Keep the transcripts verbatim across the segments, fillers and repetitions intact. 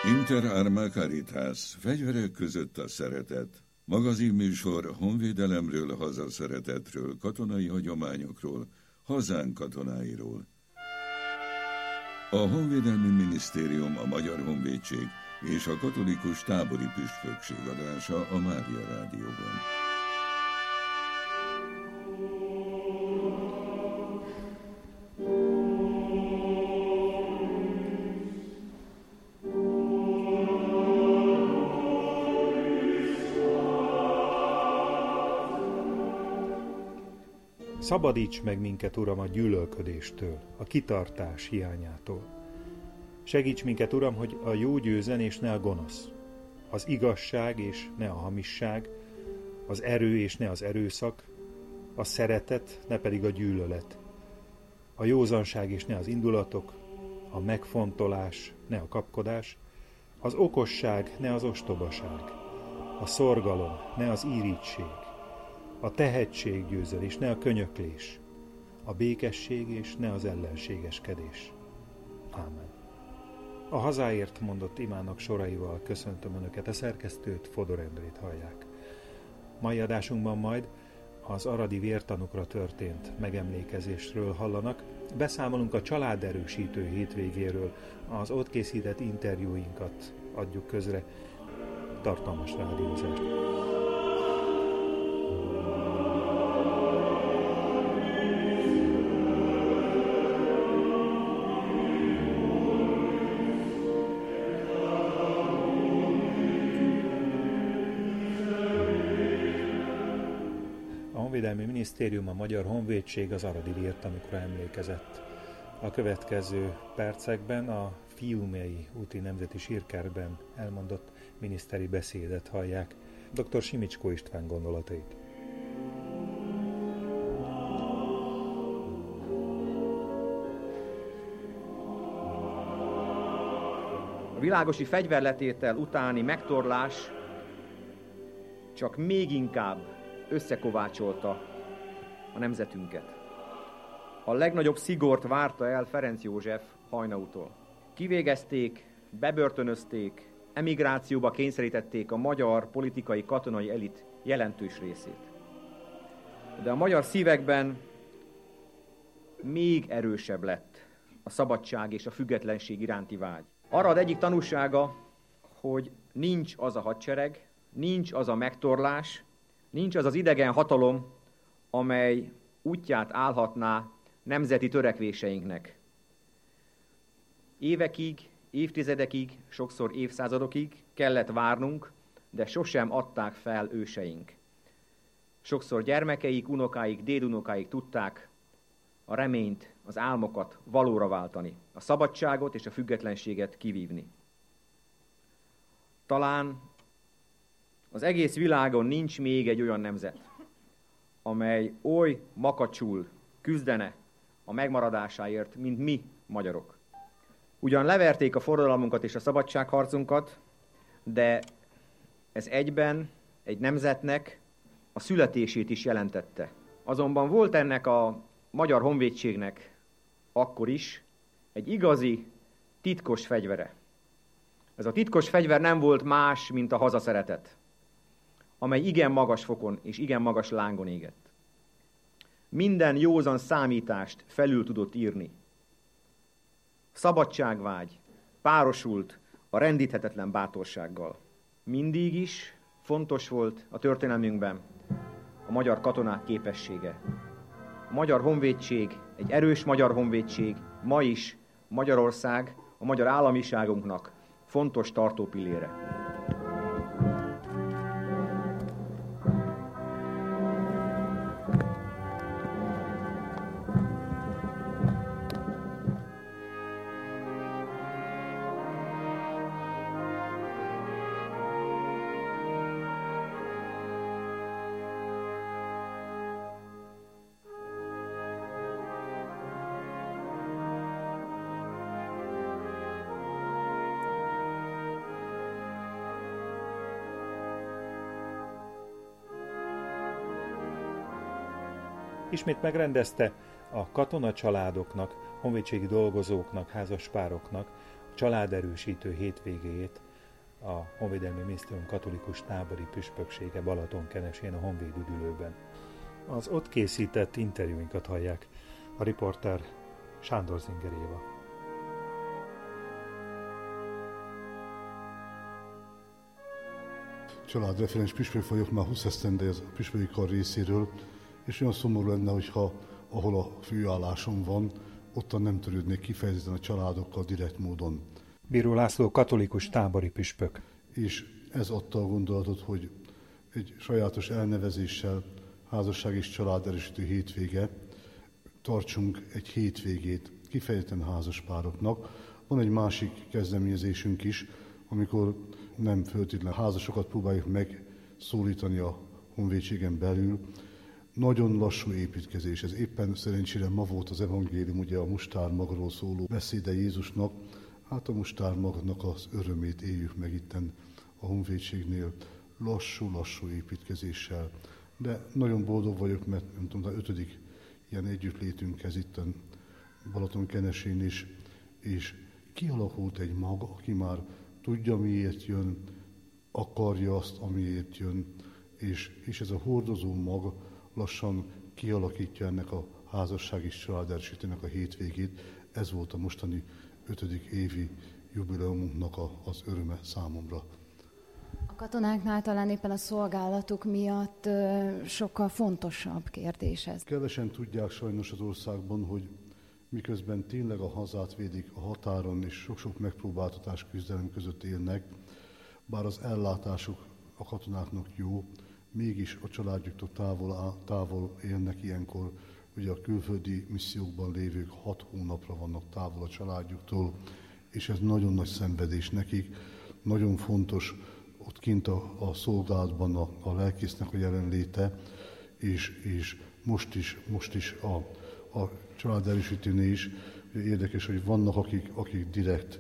Inter Arma Caritas, fegyverek között a szeretet. Magazinműsor honvédelemről, hazaszeretetről, katonai hagyományokról, hazánk katonáiról. A Honvédelmi Minisztérium, a Magyar Honvédség és a Katolikus Tábori Püspökség adása a Mária Rádióban. Szabadíts meg minket, Uram, a gyűlölködéstől, a kitartás hiányától. Segíts minket, Uram, hogy a jó győzzen és ne a gonosz, az igazság és ne a hamisság, az erő és ne az erőszak, a szeretet, ne pedig a gyűlölet, a józanság és ne az indulatok, a megfontolás, ne a kapkodás, az okosság, ne az ostobaság, a szorgalom, ne az írigység, a tehetség győzel, és ne a könyöklés, a békesség, és ne az ellenségeskedés. Ámen. A hazáért mondott imának soraival köszöntöm Önöket, a szerkesztőt, Fodor Endrét hallják. Mai adásunkban majd az aradi vértanúkra történt megemlékezésről hallanak, beszámolunk a családerősítő hétvégéről, az ott készített interjúinkat adjuk közre, tartalmas rádiózást. A Honvédelmi Minisztérium, a Magyar Honvédség az aradi vértanúkra emlékezett. A következő percekben a Fiumei úti nemzeti sírkertben elmondott miniszteri beszédet hallják. dr. Simicskó István gondolatait. A világosi fegyverletétel utáni megtorlás csak még inkább összekovácsolta a nemzetünket. A legnagyobb szigort várta el Ferenc József Hajnautól. Kivégezték, bebörtönözték, emigrációba kényszerítették a magyar politikai katonai elit jelentős részét. De a magyar szívekben még erősebb lett a szabadság és a függetlenség iránti vágy. Arad egyik tanúsága, hogy nincs az a hadsereg, nincs az a megtorlás, nincs az az idegen hatalom, amely útját állhatná nemzeti törekvéseinknek. Évekig, évtizedekig, sokszor évszázadokig kellett várnunk, de sosem adták fel őseink. Sokszor gyermekeik, unokáik, dédunokáik tudták a reményt, az álmokat valóra váltani, a szabadságot és a függetlenséget kivívni. Talán az egész világon nincs még egy olyan nemzet, amely oly makacsul küzdene a megmaradásáért, mint mi, magyarok. Ugyan leverték a forradalmunkat és a szabadságharcunkat, de ez egyben egy nemzetnek a születését is jelentette. Azonban volt ennek a Magyar Honvédségnek akkor is egy igazi, titkos fegyvere. Ez a titkos fegyver nem volt más, mint a hazaszeretet, amely igen magas fokon és igen magas lángon égett. Minden józan számítást felül tudott írni. Szabadságvágy párosult a rendíthetetlen bátorsággal. Mindig is fontos volt a történelmünkben a magyar katonák képessége. A Magyar Honvédség, egy erős Magyar Honvédség ma is Magyarország, a magyar államiságunknak fontos tartópillére. Ismét megrendezte a katonacsaládoknak, honvédségi dolgozóknak, házaspároknak családerősítő hétvégéjét a Honvédelmi Minisztérium katolikus tábori püspöksége Balatonkenesén a Honvéd üdülőben. Az ott készített interjúinkat hallják, a riporter Sándor Zinger Éva. Családreferens püspök vagyok, már húsz esztendeje a püspöki kar részéről, és olyan szomorú lenne, hogyha ahol a főállásom van, ottan nem törődnék kifejezetten a családokkal direkt módon. Bíró László katolikus tábori püspök. És ez adta a gondolatot, hogy egy sajátos elnevezéssel, házasság és családerősítő hétvége, tartsunk egy hétvégét kifejezetten házaspároknak. Van egy másik kezdeményezésünk is, amikor nem feltétlenül házasokat próbáljuk megszólítani a honvédségen belül. Nagyon lassú építkezés. Ez éppen szerencsére ma volt az evangélium, ugye a mustármagról szóló beszéde Jézusnak. Hát a mustármagnak az örömét éljük meg itten a honvédségnél lassú-lassú építkezéssel. De nagyon boldog vagyok, mert nem tudom, az ötödik ilyen együttlétünk ez itten Balatonkenesén is, és kialakult egy mag, aki már tudja, miért jön, akarja azt, amiért jön, és, és ez a hordozó mag lassan kialakítja ennek a házasság és családerősítőnek a hétvégét. Ez volt a mostani ötödik évi jubileumunknak a, az öröme számomra. A katonáknál talán éppen a szolgálatuk miatt ö, sokkal fontosabb kérdés ez. Kevesen tudják sajnos az országban, hogy miközben tényleg a hazát védik a határon, és sok-sok megpróbáltatás küzdelem között élnek, bár az ellátásuk a katonáknak jó, mégis a családjuktól távol, távol élnek ilyenkor. Ugye a külföldi missziókban lévők hat hónapra vannak távol a családjuktól, és ez nagyon nagy szenvedés nekik. Nagyon fontos ott kint a, a szolgálatban a, a lelkésznek a jelenléte, és, és most is, most is a, a családerősítőnél is érdekes, hogy vannak, akik, akik direkt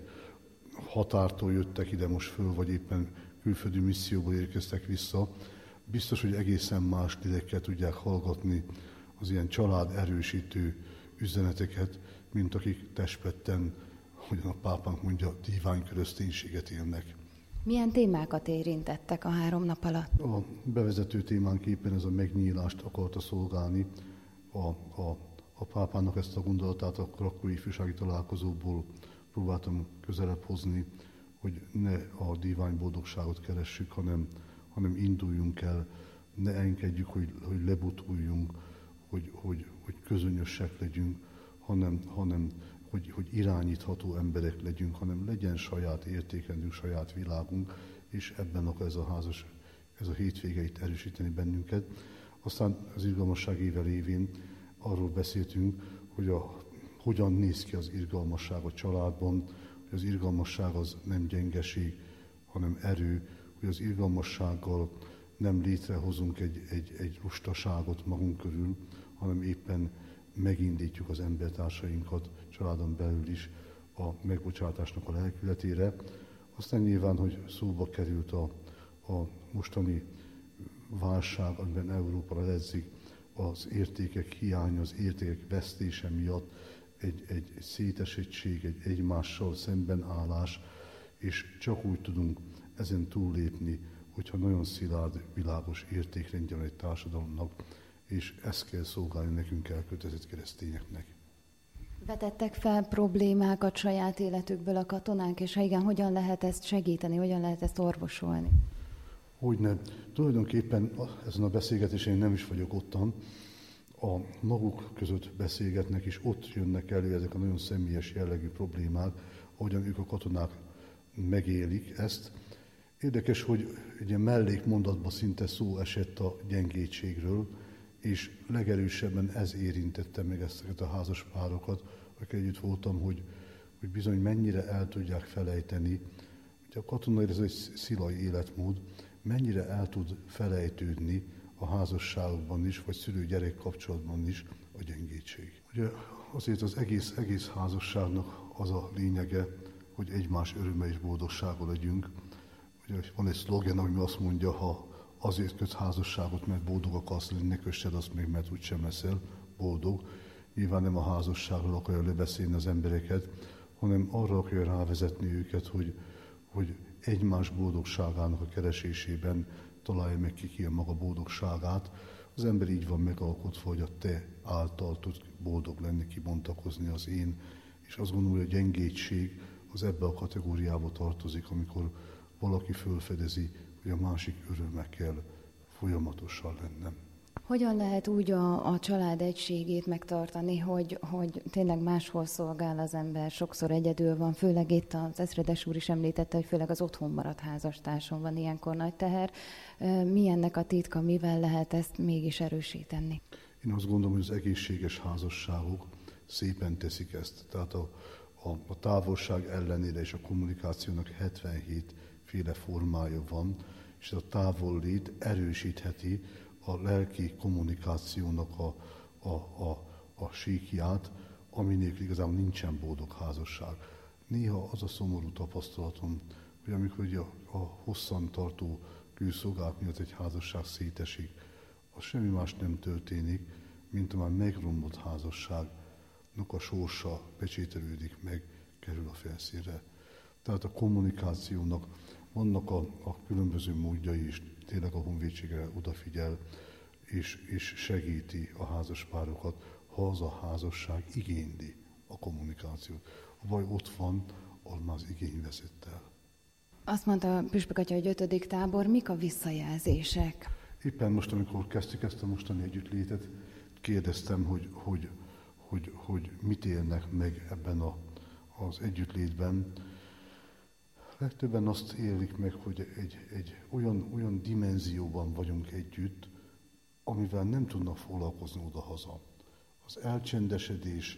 határtól jöttek ide most föl, vagy éppen külföldi misszióból érkeztek vissza. Biztos, hogy egészen más lélekkel tudják hallgatni az ilyen családerősítő üzeneteket, mint akik testpetten, hogyan a pápánk mondja, divány kereszténységet élnek. Milyen témákat érintettek a három nap alatt? A bevezető témánk éppen ez a megnyílást akarta szolgálni. A, a, a pápának ezt a gondolatát a krakói ifjúsági találkozóból próbáltam közelebb hozni, hogy ne a divány boldogságot keressük, hanem, hanem induljunk el, ne engedjük, hogy, hogy lebutuljunk, hogy, hogy, hogy közönösek legyünk, hanem, hanem hogy, hogy irányítható emberek legyünk, hanem legyen saját értékrendünk, saját világunk, és ebben akar ez a házas, ez a hétvége itt erősíteni bennünket. Aztán az irgalmasság éve lévén arról beszéltünk, hogy a, hogyan néz ki az irgalmasság a családban, hogy az irgalmasság az nem gyengeség, hanem erő, hogy az irgalmassággal nem létrehozunk egy, egy, egy lustaságot magunk körül, hanem éppen megindítjuk az embertársainkat családon belül is a megbocsátásnak a lelkületére. Aztán nyilván, hogy szóba került a, a mostani válság, amiben Európa leledzik, az értékek hiánya, az értékek vesztése miatt egy, egy szétesettség, egy egymással szembenállás, és csak úgy tudunk ezen túllépni, hogyha nagyon szilárd, világos értékrendje van egy társadalomnak, és ezt kell szolgálni nekünk elkötelezett keresztényeknek. Vetettek fel problémákat saját életükből a katonák, és ha igen, hogyan lehet ezt segíteni, hogyan lehet ezt orvosolni? Hogyne. Tulajdonképpen ezen a beszélgetésen nem is vagyok ottan. A maguk között beszélgetnek, és ott jönnek elő ezek a nagyon személyes jellegű problémák, ahogyan ők a katonák megélik ezt. Érdekes, hogy egy ilyen mellékmondatban szinte szó esett a gyengétségről, és legerősebben ez érintette meg ezeket a házas párokat, akik együtt voltam, hogy, hogy bizony mennyire el tudják felejteni, hogy a katonai ez egy szilai életmód, mennyire el tud felejtődni a házasságokban is, vagy szülő-gyerek kapcsolatban is a gyengétség. Ugye azért az egész, egész házasságnak az a lényege, hogy egymás öröme és boldogsága legyünk. Ugye van egy szlogen, ami azt mondja, ha azért kötsz házasságot, mert boldog akarsz lenni, ne kössed azt még, mert úgysem leszel boldog. Nyilván nem a házasságról akarja lebeszélni az embereket, hanem arra akarja rávezetni őket, hogy, hogy egymás boldogságának a keresésében találja meg ki ki a maga boldogságát. Az ember így van megalkotva, hogy a te által tud boldog lenni, kibontakozni az én, és azt gondolom, hogy a gyengétség az ebbe a kategóriába tartozik, amikor valaki fölfedezi, hogy a másik öröme kell folyamatosan lennem. Hogyan lehet úgy a, a család egységét megtartani, hogy, hogy tényleg máshol szolgál az ember, sokszor egyedül van, főleg itt az ezredes úr is említette, hogy főleg az otthon maradt házastárson van ilyenkor nagy teher. Mi ennek a titka, mivel lehet ezt mégis erősíteni? Én azt gondolom, hogy az egészséges házasságok szépen teszik ezt. Tehát a, a, a távolság ellenére és a kommunikációnak hetvenhét féle formája van, és a távollét erősítheti a lelki kommunikációnak a, a, a, a síkját, aminélkül igazából nincsen boldog házasság. Néha az a szomorú tapasztalatom, hogy amikor ugye a, a hosszantartó külszolgálat miatt egy házasság szétesik, az semmi más nem történik, mint a már megromlott házasságnak a sorsa pecsételődik meg, kerül a felszínre. Tehát a kommunikációnak vannak a, a különböző módjai is, tényleg a honvédségre odafigyel, és, és segíti a házaspárokat, ha az a házasság igényli a kommunikációt. A baj ott van, ahol már az igény vezet el. Azt mondta Püspök atya, hogy ötödik tábor, mik a visszajelzések? Éppen most, amikor kezdtük ezt a mostani együttlétet, kérdeztem, hogy, hogy, hogy, hogy mit élnek meg ebben a, az együttlétben. Legtöbben azt élik meg, hogy egy, egy olyan, olyan dimenzióban vagyunk együtt, amivel nem tudnak foglalkozni odahaza. Az elcsendesedés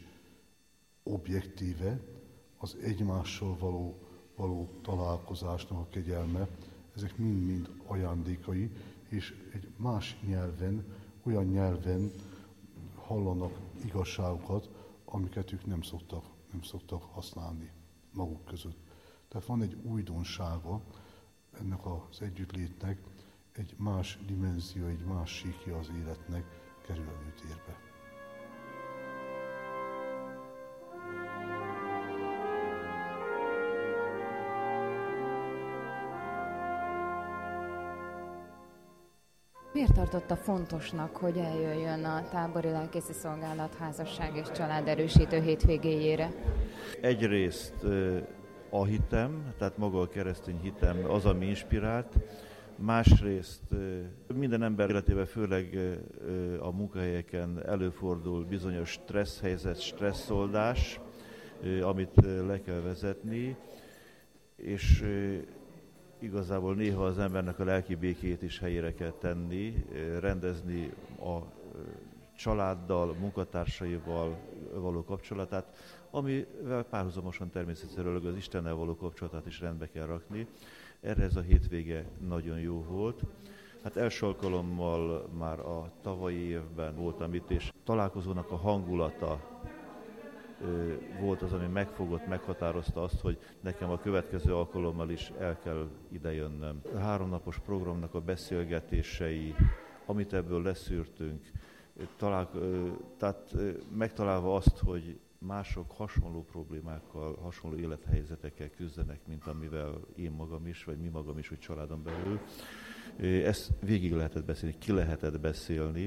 objektíve, az egymással való, való találkozásnak a kegyelme, ezek mind-mind ajándékai, és egy más nyelven, olyan nyelven hallanak igazságokat, amiket ők nem szoktak, nem szoktak használni maguk között. Tehát van egy újdonsága ennek az együttlétnek, egy más dimenzió, egy más síkja az életnek kerül előtérbe. Miért tartotta fontosnak, hogy eljöjjön a tábori lelkészi szolgálat házasság és családerősítő hétvégéjére? Egyrészt a hitem, tehát maga a keresztény hitem az, ami inspirált. Másrészt minden ember életében, főleg a munkahelyeken előfordul bizonyos stressz helyzet, stresszoldás, amit le kell vezetni, és igazából néha az embernek a lelki békét is helyére kell tenni, rendezni a családdal, munkatársaival való kapcsolatát, amivel párhuzamosan természetszerűleg az Istennel való kapcsolatát is rendbe kell rakni. Erre ez a hétvége nagyon jó volt. Hát első alkalommal már a tavalyi évben voltam itt, és találkozónak a hangulata volt az, ami megfogott, meghatározta azt, hogy nekem a következő alkalommal is el kell idejönnöm. A háromnapos programnak a beszélgetései, amit ebből leszűrtünk, talál, tehát megtalálva azt, hogy mások hasonló problémákkal, hasonló élethelyzetekkel küzdenek, mint amivel én magam is, vagy mi magam is, hogy családon belül. Ezt végig lehetett beszélni, ki lehetett beszélni.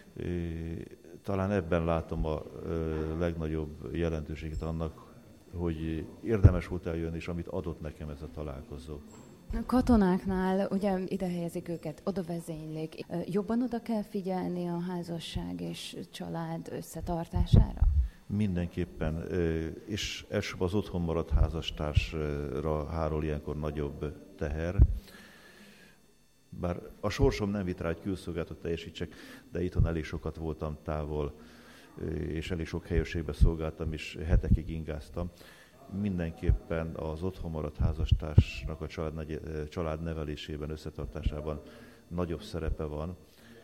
Talán ebben látom a legnagyobb jelentőséget annak, hogy érdemes volt eljönni, és amit adott nekem ez a találkozó. A katonáknál ugye ide helyezik őket, oda vezénylik. Jobban oda kell figyelni a házasság és család összetartására? Mindenképpen, és elsőbb az otthon maradt házastársra hárul ilyenkor nagyobb teher. Bár a sorsom nem vitt rá, hogy külszolgálatot teljesítsek, de itthon elég sokat voltam távol, és elég sok helyőrségbe szolgáltam, és hetekig ingáztam. Mindenképpen az otthon maradt házastársnak a család, család nevelésében, összetartásában nagyobb szerepe van.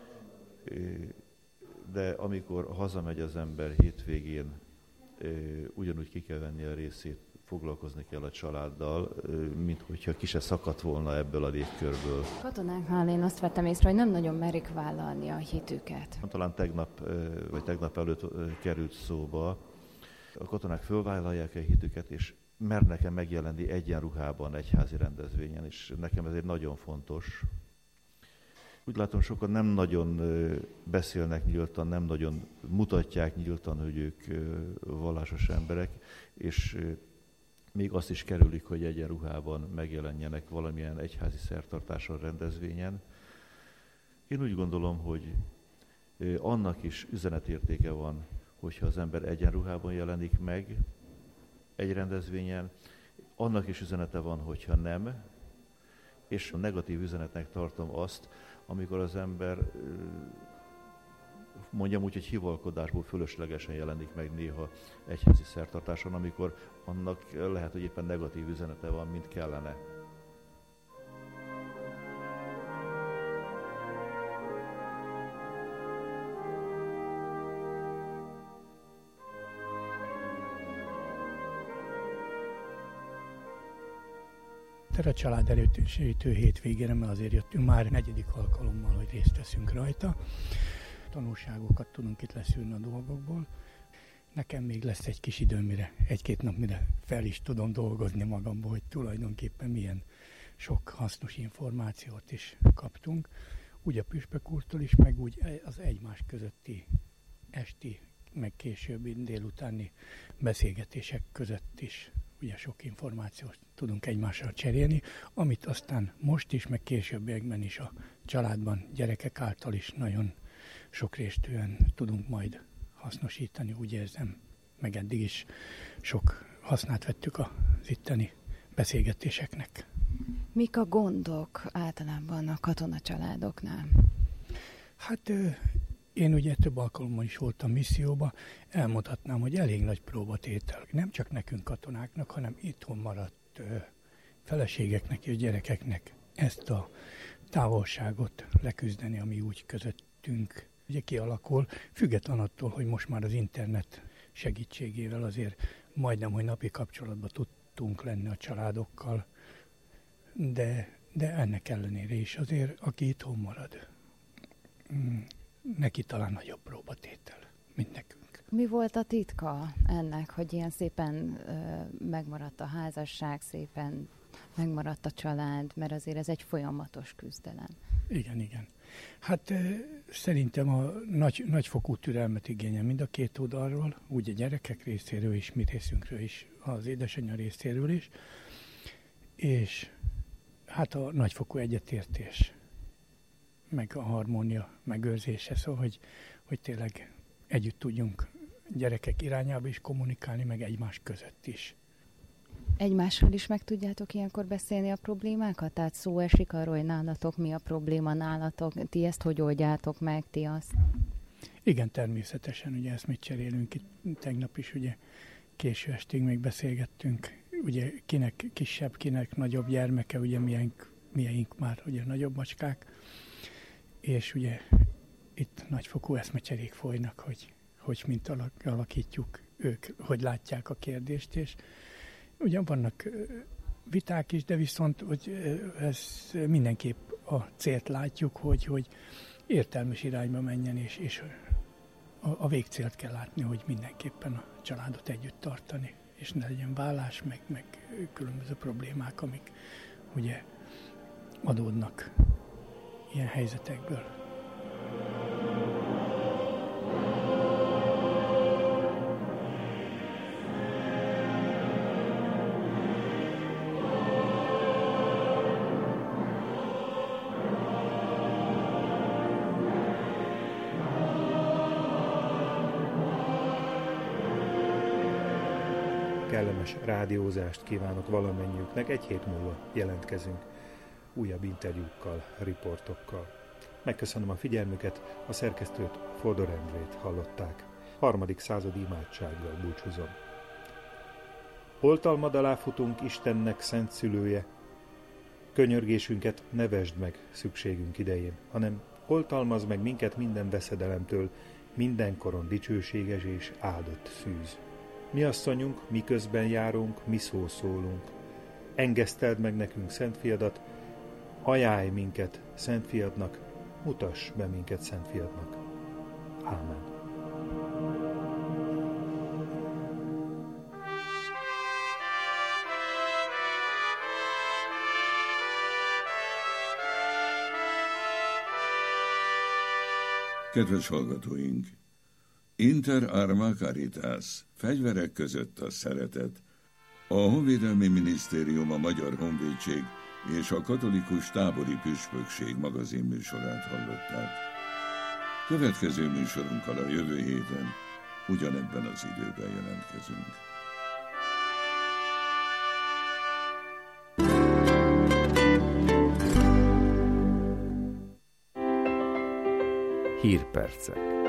De amikor hazamegy az ember hétvégén, ugyanúgy ki kell venni a részét, foglalkozni kell a családdal, mint hogyha ki se szakadt volna ebből a légkörből. Katonáknál én azt vettem észre, hogy nem nagyon merik vállalni a hitüket. Talán tegnap, vagy tegnap előtt került szóba, a katonák fölvállalják a hitüket, és mernek-e megjelenni egyenruhában egyházi rendezvényen, és nekem ez egy nagyon fontos. Úgy látom, sokan nem nagyon beszélnek nyíltan, nem nagyon mutatják nyíltan, hogy ők vallásos emberek, és még azt is kerülik, hogy egyenruhában megjelenjenek valamilyen egyházi szertartáson, rendezvényen. Én úgy gondolom, hogy annak is üzenetértéke van, hogyha az ember egyenruhában jelenik meg egy rendezvényen, annak is üzenete van, hogyha nem, és a negatív üzenetnek tartom azt, amikor az ember, mondjam úgy, hogy hivalkodásból fölöslegesen jelenik meg néha egyházi szertartáson, amikor annak lehet, hogy éppen negatív üzenete van, mint kellene. Tehát a család elősegítő hétvégére, mert azért jöttünk már negyedik alkalommal, hogy részt veszünk rajta. Tanulságokat tudunk itt leszűrni a dolgokból. Nekem még lesz egy kis időm, mire, egy-két nap, mire fel is tudom dolgozni magamból, hogy tulajdonképpen milyen sok hasznos információt is kaptunk. Úgy a püspök úrtól is, meg úgy az egymás közötti esti, meg későbbi délutáni beszélgetések között is. Ugye sok információt tudunk egymással cserélni, amit aztán most is, meg későbbiekben is a családban, gyerekek által is nagyon sokrésztűen tudunk majd hasznosítani, úgy érzem, meg eddig is sok hasznát vettük az itteni beszélgetéseknek. Mik a gondok általában a katonacsaládoknál? Hát én ugye több alkalommal is voltam misszióba, elmondhatnám, hogy elég nagy próbatétel. Nem csak nekünk katonáknak, hanem itthon maradt ö, feleségeknek és gyerekeknek ezt a távolságot leküzdeni, ami úgy közöttünk ugye kialakul, független attól, hogy most már az internet segítségével azért majdnem, hogy napi kapcsolatban tudtunk lenni a családokkal, de, de ennek ellenére is azért, aki itthon marad, neki talán nagyobb próbatétel, mint nekünk. Mi volt a titka ennek, hogy ilyen szépen ö, megmaradt a házasság, szépen megmaradt a család, mert azért ez egy folyamatos küzdelem. Igen, igen. Hát ö, szerintem a nagy, nagyfokú türelmet igényel mind a két oldalról, úgy a gyerekek részéről is, mi részünkről is, az édesanyja részéről is, és hát a nagyfokú egyetértés, meg a harmónia megőrzése, szóval, hogy, hogy tényleg együtt tudjunk gyerekek irányába is kommunikálni, meg egymás között is. Egymással is meg tudjátok ilyenkor beszélni a problémákat? Tehát szó esik arról, hogy nálatok mi a probléma, nálatok, ti ezt hogy oldjátok meg, ti azt? Igen, természetesen, ugye ezt mit cserélünk itt tegnap is, ugye késő estig még beszélgettünk, ugye kinek kisebb, kinek nagyobb gyermeke, ugye miénk, miénk már ugye nagyobb macskák, és ugye itt nagyfokú eszmecserék folynak, hogy, hogy mint alakítjuk ők, hogy látják a kérdést, és ugyan vannak viták is, de viszont hogy ez mindenképp a célt látjuk, hogy, hogy értelmes irányba menjen, és, és a, a végcélt kell látni, hogy mindenképpen a családot együtt tartani, és ne legyen vállás, meg, meg különböző problémák, amik ugye adódnak ilyen helyzetekből. Kellemes rádiózást kívánok valamennyiüknek, egy hét múlva jelentkezünk újabb interjúkkal, riportokkal. Megköszönöm a figyelmüket, a szerkesztőt, Fodor Endrét hallották. Harmadik századi imádsággal búcsúzom. Oltalmad alá futunk Istennek szent szülője, könyörgésünket ne vesd meg szükségünk idején, hanem oltalmazz meg minket minden veszedelemtől, mindenkoron dicsőséges és áldott szűz. Mi asszonyunk, miközben járunk, mi szó szólunk. Engeszteld meg nekünk Szent Fiadat, ajánlj minket Szent Fiadnak, mutass be minket Szent Fiadnak. Ámen. Kedves hallgatóink! Inter arma caritas, fegyverek között a szeretet. A Honvédelmi Minisztérium, a Magyar Honvédség és a Katolikus Tábori Püspökség magazin műsorát hallották. Következő műsorunkkal a jövő héten ugyanebben az időben jelentkezünk. Hírpercek.